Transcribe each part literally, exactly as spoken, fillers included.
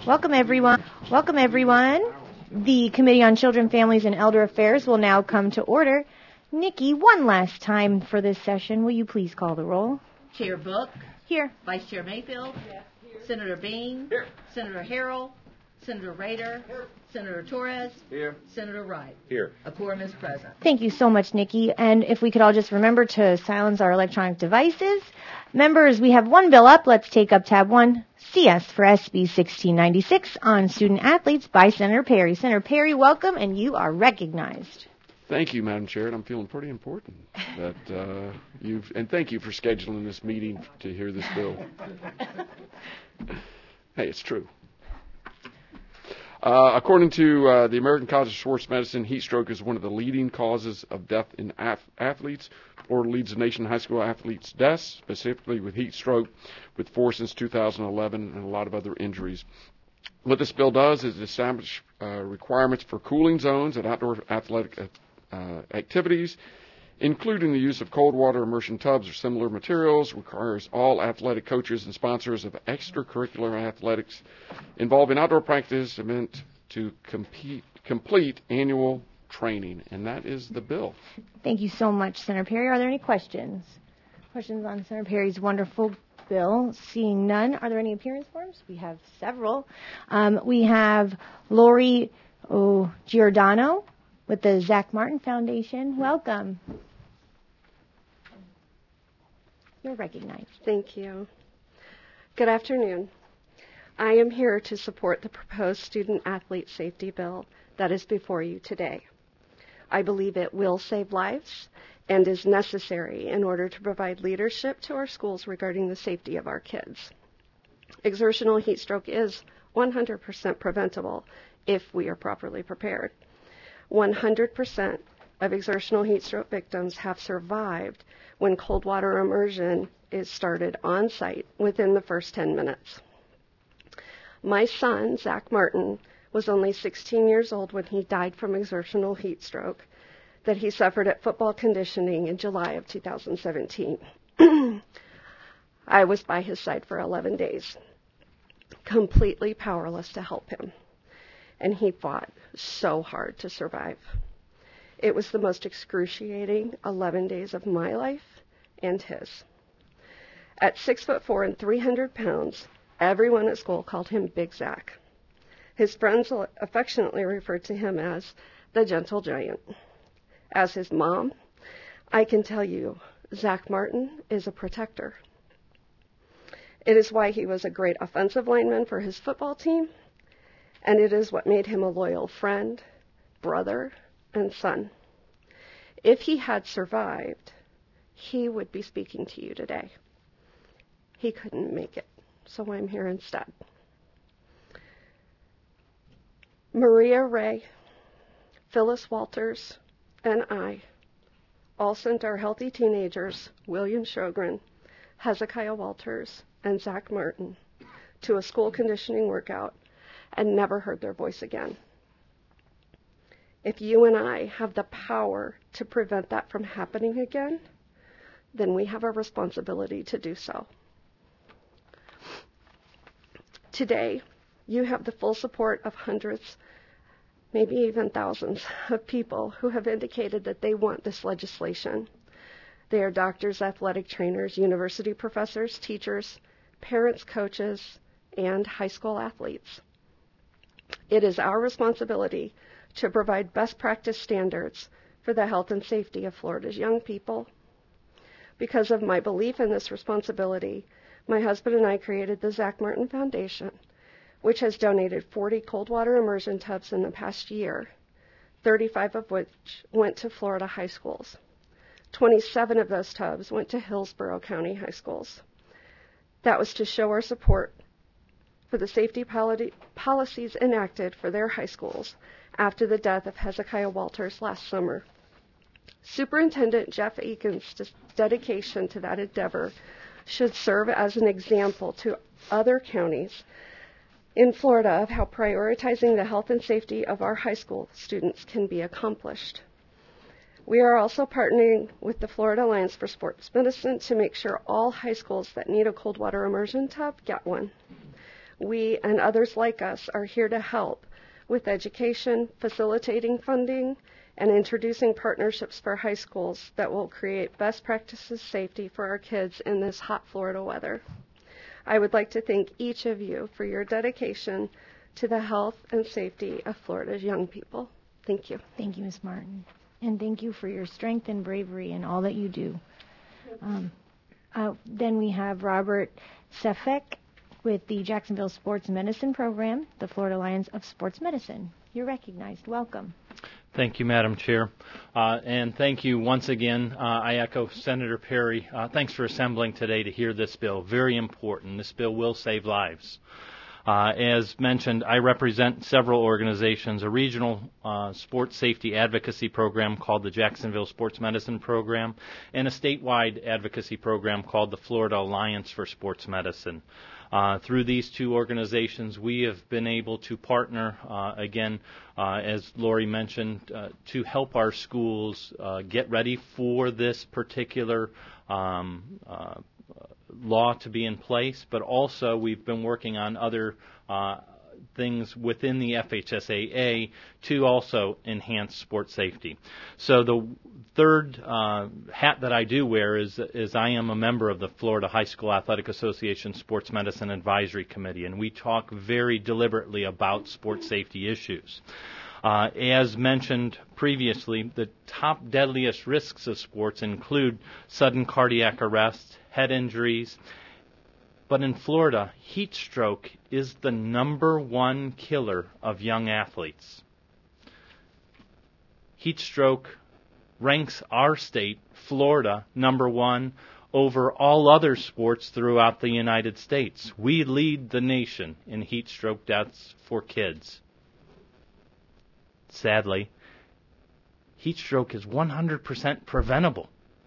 Welcome, everyone. Welcome, everyone. The Committee on Children, Families, and Elder Affairs will now come to order. Nikki, one last time for this session, will you please call the roll? Chair Book. Here. Vice Chair Mayfield. Yeah. Senator Bean. Here. Senator Harrell. Senator Rader. Here. Senator Torres. Here. Senator Wright. Here. A quorum is present. Thank you so much, Nikki. And if we could all just remember to silence our electronic devices. Members, we have one bill up. Let's take up tab one, C S for S B sixteen ninety-six on student athletes by Senator Perry. Senator Perry, welcome, and you are recognized. Thank you, Madam Chair, and I'm feeling pretty important that uh, you've, and thank you for scheduling this meeting to hear this bill. Hey, it's true. Uh, according to uh, the American College of Sports Medicine, heat stroke is one of the leading causes of death in af- athletes. Florida leads the nation in high school athletes' deaths, specifically with heat stroke, with four since two thousand eleven and a lot of other injuries. What this bill does is establish uh, requirements for cooling zones at outdoor athletic uh, activities, including the use of cold water immersion tubs or similar materials, requires all athletic coaches and sponsors of extracurricular athletics involving outdoor practice event to compete, complete annual training, and that is the bill. Thank you so much, Senator Perry. Are there any questions? Questions on Senator Perry's wonderful bill? Seeing none, are there any appearance forms? We have several. Um, we have Lori oh, Giordano with the Zach Martin Foundation. Welcome. You're recognized. Thank you. Good afternoon. I am here to support the proposed student athlete safety bill that is before you today. I believe it will save lives and is necessary in order to provide leadership to our schools regarding the safety of our kids. Exertional heat stroke is one hundred percent preventable if we are properly prepared. one hundred percent of exertional heat stroke victims have survived when cold water immersion is started on site within the first ten minutes. My son, Zach Martin, was only sixteen years old when he died from exertional heat stroke that he suffered at football conditioning in July of two thousand seventeen. I was by his side for eleven days, completely powerless to help him, and he fought so hard to survive. It was the most excruciating eleven days of my life and his. At six foot four and three hundred pounds, everyone at school called him Big Zach. His friends affectionately referred to him as the gentle giant. As his mom, I can tell you, Zach Martin is a protector. It is why he was a great offensive lineman for his football team, and it is what made him a loyal friend, brother, and son. If he had survived, he would be speaking to you today. He couldn't make it, so I'm here instead. Maria Ray, Phyllis Walters, and I all sent our healthy teenagers, William Sjogren, Hezekiah Walters, and Zach Martin, to a school conditioning workout and never heard their voice again. If you and I have the power to prevent that from happening again, then we have a responsibility to do so. Today, you have the full support of hundreds, maybe even thousands of people who have indicated that they want this legislation. They are doctors, athletic trainers, university professors, teachers, parents, coaches, and high school athletes. It is our responsibility to provide best practice standards for the health and safety of Florida's young people. Because of my belief in this responsibility, my husband and I created the Zach Martin Foundation, which has donated forty cold water immersion tubs in the past year, thirty-five of which went to Florida high schools. twenty-seven of those tubs went to Hillsborough County high schools. That was to show our support for the safety poli- policies enacted for their high schools after the death of Hezekiah Walters last summer. Superintendent Jeff Aiken's dedication to that endeavor should serve as an example to other counties in Florida of how prioritizing the health and safety of our high school students can be accomplished. We are also partnering with the Florida Alliance for Sports Medicine to make sure all high schools that need a cold water immersion tub get one. We and others like us are here to help with education, facilitating funding, and introducing partnerships for high schools that will create best practices safety for our kids in this hot Florida weather. I would like to thank each of you for your dedication to the health and safety of Florida's young people. Thank you. Thank you, Miz Martin. And thank you for your strength and bravery in all that you do. Um, uh, then we have Robert Sefek with the Jacksonville Sports Medicine Program, the Florida Alliance of Sports Medicine. You're recognized. Welcome. Thank you, Madam Chair. Uh, and thank you once again. Uh, I echo Senator Perry. Uh, thanks for assembling today to hear this bill. Very important. This bill will save lives. Uh, as mentioned, I represent several organizations, a regional uh, sports safety advocacy program called the Jacksonville Sports Medicine Program, and a statewide advocacy program called the Florida Alliance for Sports Medicine. Uh, through these two organizations, we have been able to partner, uh, again, uh, as Lori mentioned, uh, to help our schools uh, get ready for this particular um, uh, law to be in place, but also we've been working on other uh, things within the F H S A A to also enhance sports safety. So the third uh, hat that I do wear is, is I am a member of the Florida High School Athletic Association Sports Medicine Advisory Committee, and we talk very deliberately about sports safety issues. Uh, as mentioned previously, the top deadliest risks of sports include sudden cardiac arrest, head injuries, but in Florida, heat stroke is the number one killer of young athletes. Heat stroke ranks our state, Florida, number one over all other sports throughout the United States. We lead the nation in heat stroke deaths for kids. Sadly, heat stroke is one hundred percent preventable.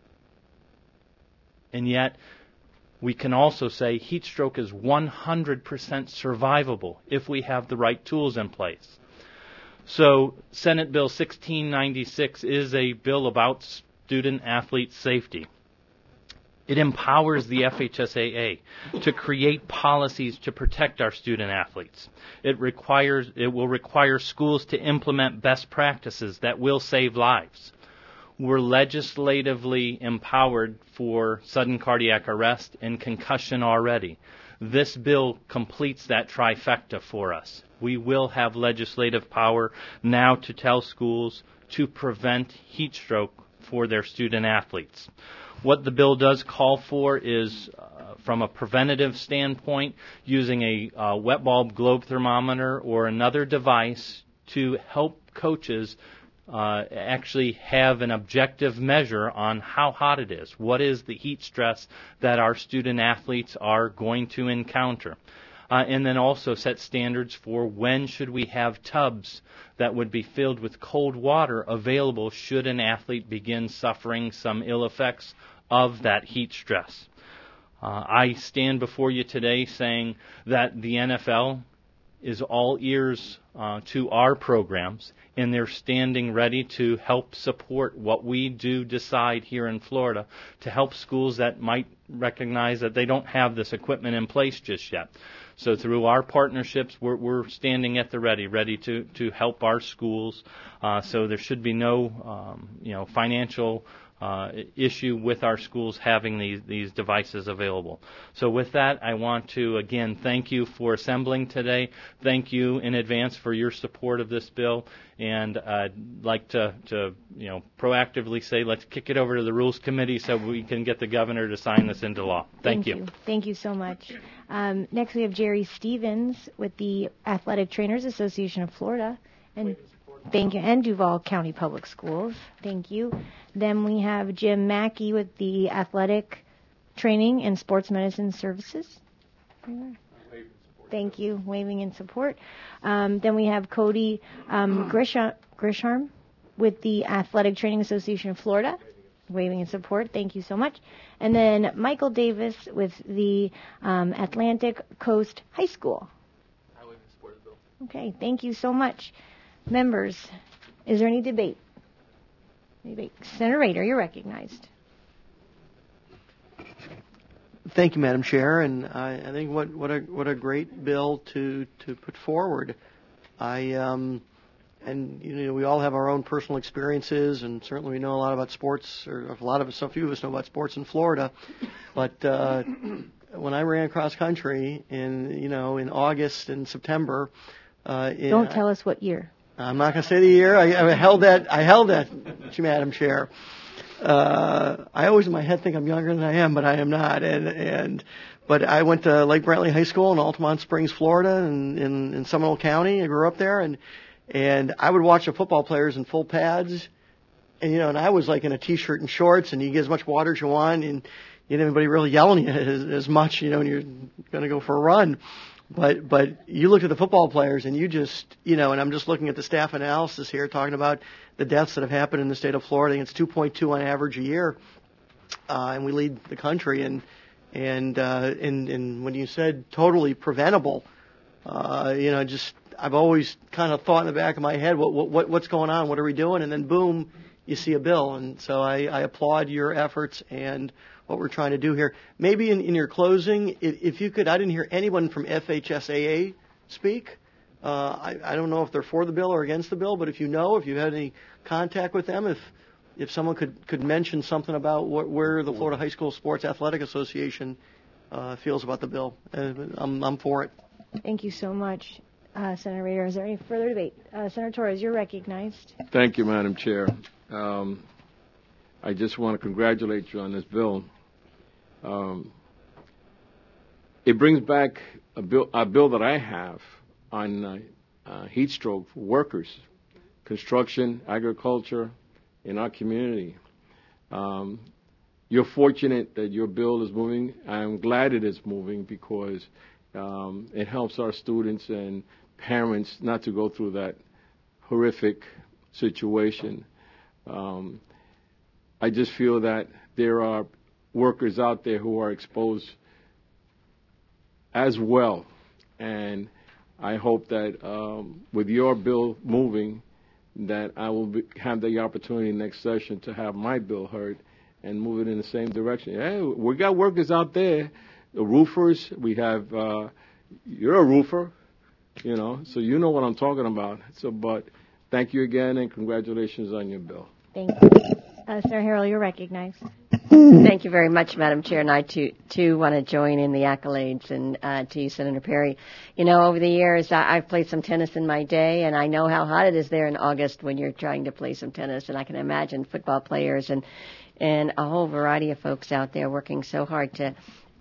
And yet, we can also say heat stroke is one hundred percent survivable if we have the right tools in place. So, Senate Bill sixteen ninety-six is a bill about student athlete safety. It empowers the F H S A A to create policies to protect our student athletes. It requires, it will require schools to implement best practices that will save lives. We're legislatively empowered for sudden cardiac arrest and concussion already. This bill completes that trifecta for us. We will have legislative power now to tell schools to prevent heat stroke for their student athletes. What the bill does call for is, uh, from a preventative standpoint, using a uh, wet bulb globe thermometer or another device to help coaches uh, actually have an objective measure on how hot it is. What is the heat stress that our student athletes are going to encounter? Uh, and then also set standards for when should we have tubs that would be filled with cold water available should an athlete begin suffering some ill effects of that heat stress. Uh, I stand before you today saying that the N F L is all ears uh, to our programs, and they're standing ready to help support what we do decide here in Florida to help schools that might recognize that they don't have this equipment in place just yet. So through our partnerships, we're, we're standing at the ready, ready to, to help our schools. Uh, so there should be no, um, you know, financial uh, issue with our schools having these, these devices available. So with that, I want to, again, thank you for assembling today. Thank you in advance for your support of this bill. And I'd like to, to, you know, proactively say, let's kick it over to the Rules Committee so we can get the governor to sign this into law. Thank, Thank you. you. Thank you so much. Um, next, we have Jerry Stevens with the Athletic Trainers Association of Florida. And thank you. And Duval County Public Schools. Thank you. Then we have Jim Mackey with the Athletic Training and Sports Medicine Services. Thank you. Waving in support. Um, then we have Cody um, Grisham, Grisham with the Athletic Training Association of Florida. Waving in support. Thank you so much. And then Michael Davis with the um, Atlantic Coast High School. I wave in support of the bill. Okay. Thank you so much. Members, is there any debate? Debate. Senator Rader, you're recognized. thank you, Madam Chair, and I, I think what, what a what a great bill to to put forward. I um, and you know we all have our own personal experiences, and certainly we know a lot about sports, or a lot of us, a few of us know about sports in Florida. But uh, when I ran cross country in you know in August and September, uh, in, Don't tell us what year. I'm not going to say the year. I, I held that. I held that, Madam Chair. Uh, I always in my head think I'm younger than I am, but I am not. And and but I went to Lake Brantley High School in Altamont Springs, Florida, in, in in Seminole County. I grew up there, and and I would watch the football players in full pads, and you know, and I was like in a t-shirt and shorts, and you get as much water as you want, and you didn't anybody really yelling at you as, as much, you know, when you're going to go for a run. But but you look at the football players and you just, you know, and I'm just looking at the staff analysis here talking about the deaths that have happened in the state of Florida. I think it's two point two on average a year, uh, and we lead the country. And and uh, and and when you said totally preventable, uh, you know, just I've always kind of thought in the back of my head, what what what's going on? What are we doing? And then boom, you see a bill. And so I, I applaud your efforts and what we're trying to do here. Maybe in, in your closing, if, if you could, I didn't hear anyone from F H S A A speak. Uh, I, I don't know if they're for the bill or against the bill, but if you know, if you had any contact with them, if if someone could, could mention something about what, where the Florida High School Sports Athletic Association uh, feels about the bill, uh, I'm, I'm for it. Thank you so much, uh, Senator Rader. Is there any further debate? Uh, Senator Torres, you're recognized. Thank you, Madam Chair. Um, I just want to congratulate you on this bill. Um, it brings back a bill, a bill that I have on uh, uh, heat stroke for workers, construction, agriculture, in our community. Um, you're fortunate that your bill is moving. I'm glad it is moving because um, it helps our students and parents not to go through that horrific situation. Um, I just feel that there are workers out there who are exposed as well. And I hope that um, with your bill moving, that I will be, have the opportunity next session to have my bill heard and move it in the same direction. Hey, we got workers out there, the roofers. We have, uh, you're a roofer, you know, so you know what I'm talking about. So, but thank you again and congratulations on your bill. Thank you. Uh, Senator Harrell, you're recognized. Thank you very much, Madam Chair, and I too, too want to join in the accolades and uh, to you, Senator Perry. You know, over the years, I, I've played some tennis in my day, and I know how hot it is there in August when you're trying to play some tennis, and I can imagine football players and and a whole variety of folks out there working so hard to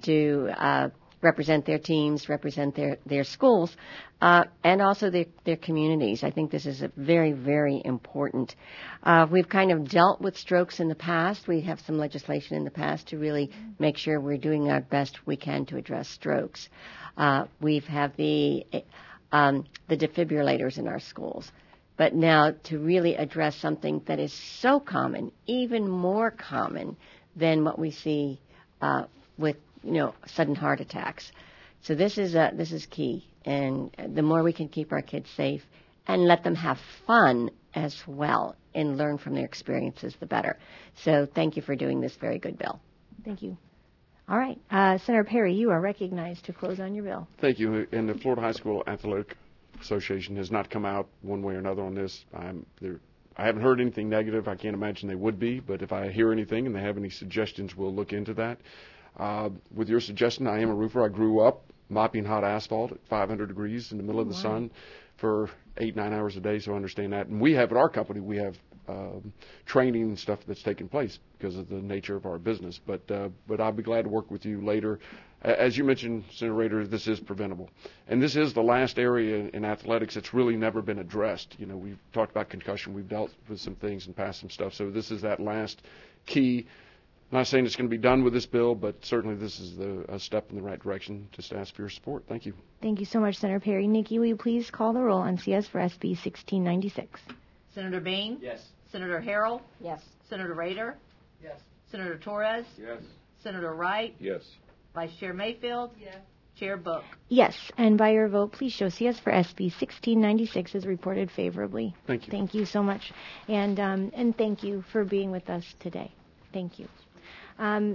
to uh, represent their teams, represent their, their schools, uh, and also their, their communities. I think this is a very, very important. Uh, we've kind of dealt with strokes in the past. We have some legislation in the past to really make sure we're doing our best we can to address strokes. Uh, we've have the um, the defibrillators in our schools. But now to really address something that is so common, even more common than what we see uh, with you know, sudden heart attacks. So this is uh, this is key, and the more we can keep our kids safe and let them have fun as well and learn from their experiences, the better. So thank you for doing this very good bill. Thank you. All right. Uh, Senator Perry, you are recognized to close on your bill. Thank you. And the Florida High School Athletic Association has not come out one way or another on this. I'm, I haven't heard anything negative. I can't imagine they would be, but if I hear anything and they have any suggestions, we'll look into that. Uh, with your suggestion, I am a roofer. I grew up mopping hot asphalt at five hundred degrees in the middle of the Wow. sun for eight, nine hours a day, so I understand that. And we have at our company, we have um, training and stuff that's taking place because of the nature of our business. But uh, but I'll be glad to work with you later. As you mentioned, Senator Rader, this is preventable. And this is the last area in athletics that's really never been addressed. You know, we've talked about concussion. We've dealt with some things and passed some stuff. So this is that last key. I'm not saying it's going to be done with this bill, but certainly this is the, a step in the right direction. Just ask for your support. Thank you. Thank you so much, Senator Perry. Nikki, will you please call the roll on C S for S B sixteen ninety-six? Senator Bean? Yes. Senator Harrell? Yes. Senator Rader? Yes. Senator Torres? Yes. Senator Wright? Yes. Vice Chair Mayfield? Yes. Chair Book? Yes, and by your vote, please show C S for S B sixteen ninety-six is reported favorably. Thank you. Thank you so much. And, um, and thank you for being with us today. Thank you. Um,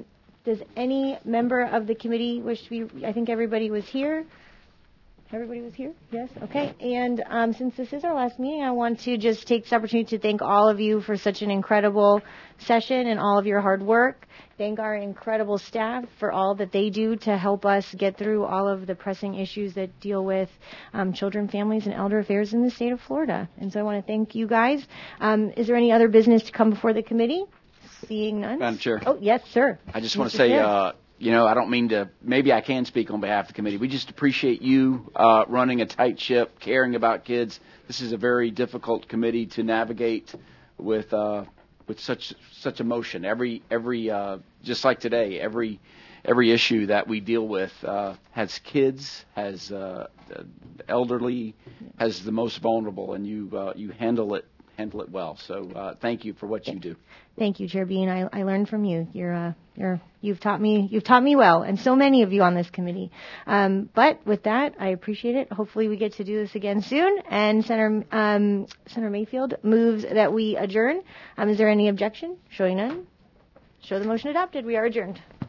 Does any member of the committee wish to be? I think everybody was here. Everybody was here? Yes? Okay. And um, since this is our last meeting, I want to just take this opportunity to thank all of you for such an incredible session and all of your hard work. Thank our incredible staff for all that they do to help us get through all of the pressing issues that deal with um, children, families, and elder affairs in the state of Florida. And so I want to thank you guys. Um, is there any other business to come before the committee? Seeing none. Madam Chair. Oh, yes, sir. I just want to Mister say, Smith. uh, you know, I don't mean to, maybe I can speak on behalf of the committee. We just appreciate you uh, running a tight ship, caring about kids. This is a very difficult committee to navigate with uh, with such such emotion. Every every uh, just like today, every every issue that we deal with uh, has kids, has uh, elderly, has the most vulnerable, and you uh, you handle it handle it well. So uh, thank you for what you do. Thank you, Chair Bean. I, I learned from you. You're, uh, you're, you've taught me, you've taught me well, and so many of you on this committee. Um, but with that, I appreciate it. Hopefully, we get to do this again soon. And Senator um, Senator Mayfield moves that we adjourn. Um, is there any objection? Showing none. Show the motion adopted. We are adjourned.